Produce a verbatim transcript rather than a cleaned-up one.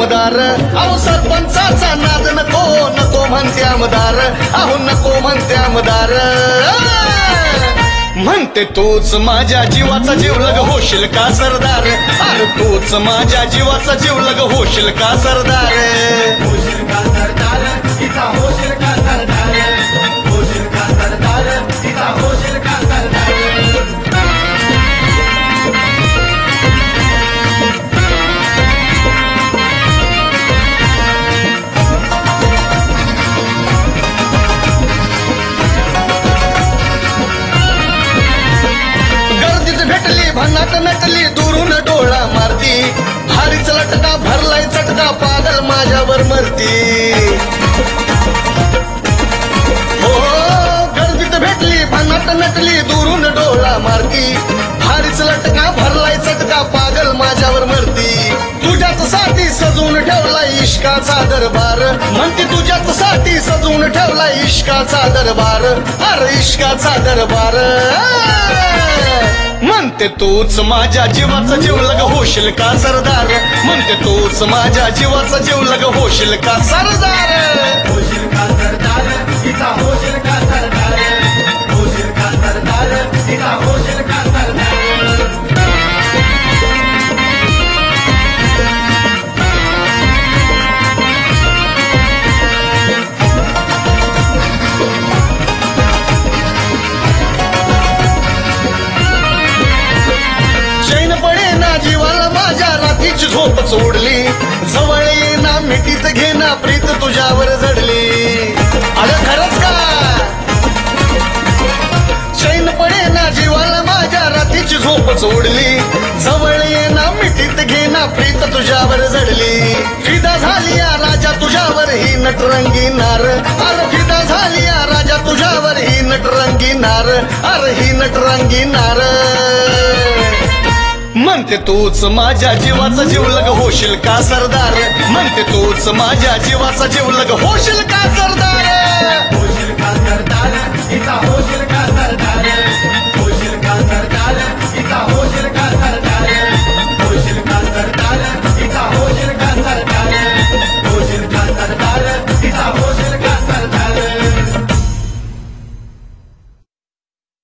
आमदार अहो सरपंचाचा नाद नको नको म्हणते आमदार अहो नको म्हणते आमदार म्हणते तूच माझ्या जीवाचा जीवलग होशील का सरदार अरे तूच माझ्या जीवाचा जीवलग होशील का सरदार होशील का सरदार तिचा होशील का सरदार होशील का सरदार तिचा होशील का सरदार भेटली भन्नाट नटली दुरून डोळा मारती हारीच लटका भरलाय चटका पागल माझ्यावर मरती हो गर्दीत भेटली भन्नाट नटली दुरून डोळा मारती हारीच लटका भरलाय चटका पागल माझ्यावर मरती तुझ्याच साठी सजवून ठेवलाय इश्काचा दरबार म्हणते तुझ्याच साठी सजवून ठेवलाय इश्काचा दरबार अरे इश्काचा दरबार म्हणते तूच माझ्या जीवाचा जीवलग होशील का सरदार म्हणते तूच माझ्या जीवाचा जीवलग होशील का सरदार होशील का सरदार तिचा होशील का सरदार होशील का सरदार तिचा होशील का सरदार जीवाला माझ्या रात्रीची झोप सोडली जवळ येना मिठीत घेना प्रीत तुझ्यावर जडली अरे खरंच का चैन पडेना जीवाला माझ्या रात्रीची झोप सोडली जवळ येना मिठीत घेना प्रीत तुझ्यावर जडली फिदा झाली या राजा तुझ्यावर ही नटरंगी नार अरे फिदा झाली या राजा तुझ्यावर ही नटरंगी नार अरे ही नटरंगी नार म्हणते तूच माझ्या जीवाचा जीवलग होशील का सरदार म्हणते तूच माझ्या जीवाचा जीवलग होशील का सरदार होशील का सरदार तिचा होशील का सरदार होशील का सरदार